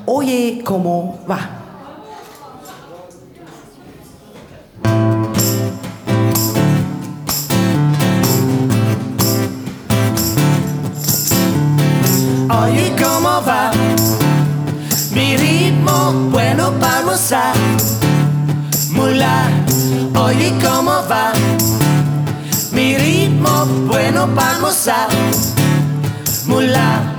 Oye, ¿cómo va? Oye, ¿cómo va? Mi ritmo bueno para gozar. Mula, oye, ¿cómo va? Mi ritmo bueno para gozar. Mula.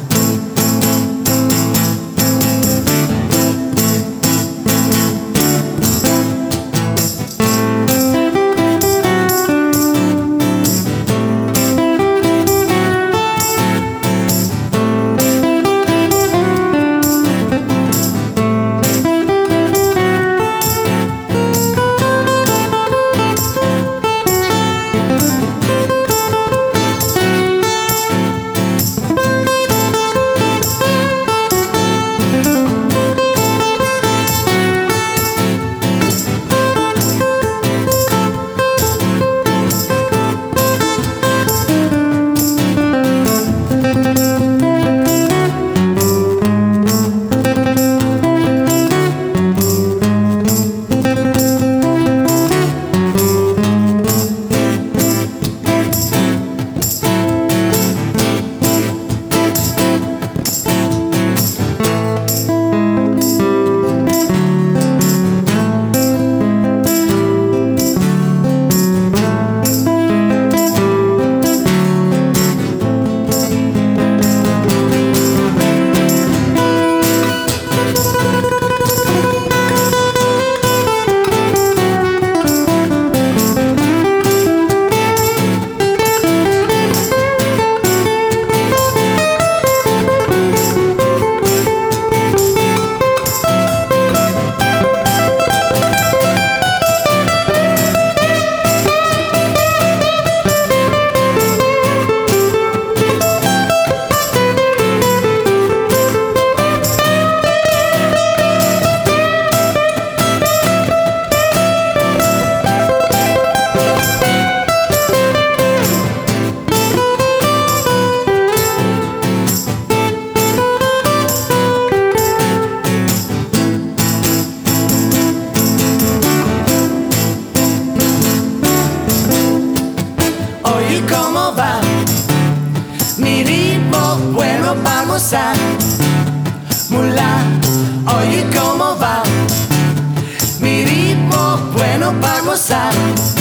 ¿Cómo va? Mi ritmo bueno para gozar. Mula, oye, ¿cómo va? Mi ritmo bueno para gozar.